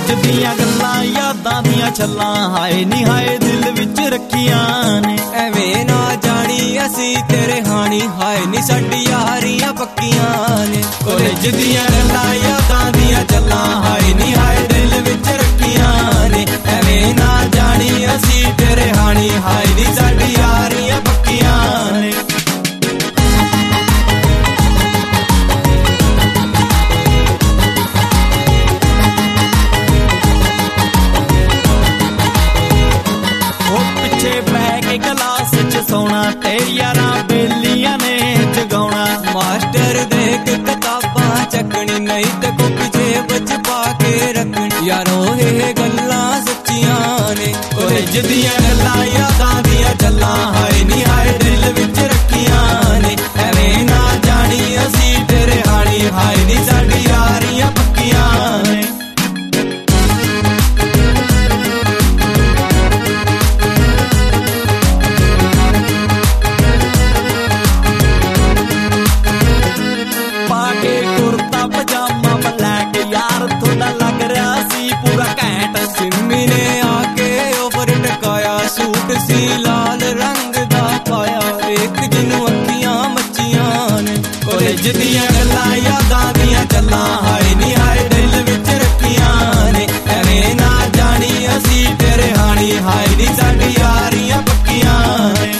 College ਦੀਆਂ ਗੱਲਾਂ ਯਾਦਾਂ ਦੀਆਂ ਛੱਲਾਂ ਹਾਏ ਨੀ ਹਾਏ ਦਿਲ ਵਿੱਚ ਰੱਖੀਆਂ ਨੇ। ਐਵੇਂ ਨਾ ਜਾਣੀ ਅਸੀਂ ਤੇਰੇ ਹਾਣੀ ਹਾਏ ਨੀ ਸਾਡੀ ਯਾਰੀਆਂ ਪੱਕੀਆਂ ਨੇ। ਕਾਲਜ ਦੀਆਂ ਗੱਲਾਂ ਯਾਦਾਂ ਦੀਆਂ ਛੱਲਾਂ ਹਾਏ ਨੀ ਹਾਏ ਦਿਲ ਵਿੱਚ ਰੱਖੀਆਂ ਨੇ। ਐਵੇਂ ਨਾ ਜਾਣੀ ਅਸੀਂ ਤੇਰੇ ਹਾਣੀ ਹਾਏ ਨੀ ਸਾਡੀ ਯਾਰੀਆਂ ਪੱਕੀਆਂ ਨੇ। ਕਲਾਸ ਚ ਸੋਣਾ ਤੇ ਯਾਰਾਂ ਬੇਲੀਆਂ ਨੇ ਜਗਾਉਣਾ। ਮਾਸਟਰ ਦੇਖ ਕਿਤਾਬਾਂ ਚੱਕਣੀ ਨਹੀਂ ਤੇ ਕਾਪੀ ਜੇਬ ਚ ਪਾ ਕੇ ਰੱਖਣੀ। ਯਾਰੋ ਇਹ ਗੱਲਾਂ ਸੱਚੀਆਂ ਨੇ। ਕਾਲਜ ਦੀਆਂ ਗੱਲਾਂ ਯਾਦਾਂ ਦੀਆਂ ਛੱਲਾਂ ਹਾਏ ਨੀ ਹਾਏ ਦਿਲ ਵਿੱਚ ਰੱਖੀਆਂ ਨੇ। ਐਵੇਂ ਨਾ ਜਾਣੀ ਅਸੀਂ ਤੇਰੇ ਹਾਣੀ ਹਾਏ ਨੀ ਸਾਡੀ ਯਾਰੀਆਂ ਪੱਕੀਆਂ ਨੇ। ਸੀ ਲਾਲ ਰੰਗ ਦਾ ਪਾਇਆ ਵੇਖ ਜਿਹਨੂੰ ਅੱਖੀਆਂ ਮੱਚੀਆਂ ਨੇ। ਕਾਲਜ ਦੀਆਂ ਗੱਲਾਂ ਯਾਦਾਂ ਦੀਆਂ ਛੱਲਾਂ ਹਾਏ ਨੀ ਹਾਏ ਦਿਲ ਵਿੱਚ ਰੱਖੀਆਂ ਨੇ। ਐਵੇਂ ਨਾ ਜਾਣੀ ਅਸੀਂ ਤੇਰੇ ਹਾਣੀ ਹਾਏ ਨੀ ਸਾਡੀ ਯਾਰੀਆਂ ਪੱਕੀਆਂ ਨੇ।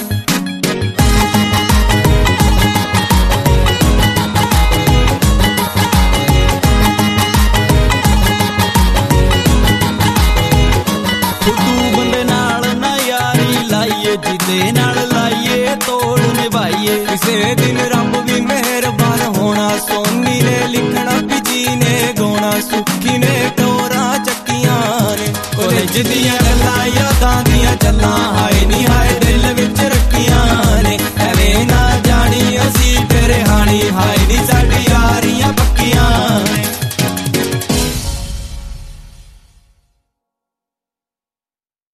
ਜਿਹਦੇ ਨਾਲ ਲਾਈਏ ਤੋੜ ਨਿਭਾਈਏ। ਕਿਸੇ ਦਿਨ ਰੱਬ ਵੀ ਮਿਹਰਬਾਨ ਹੋਣਾ। ਸੋਨੀ ਨੇ ਲਿਖਣਾ ਪਿਜੀ ਨੇ ਗਾਉਣਾ। ਸੁੱਖੀ ਨੇ ਟੋਰਾਂ ਚੱਕੀਆਂ ਨੇ। ਕਾਲਜ ਦੀਆਂ ਗੱਲਾਂ ਯਾਦਾਂ ਦੀਆਂ ਛੱਲਾਂ ਹਾਏ ਨੀ ਹਾਏ ਦਿਲ ਵਿੱਚ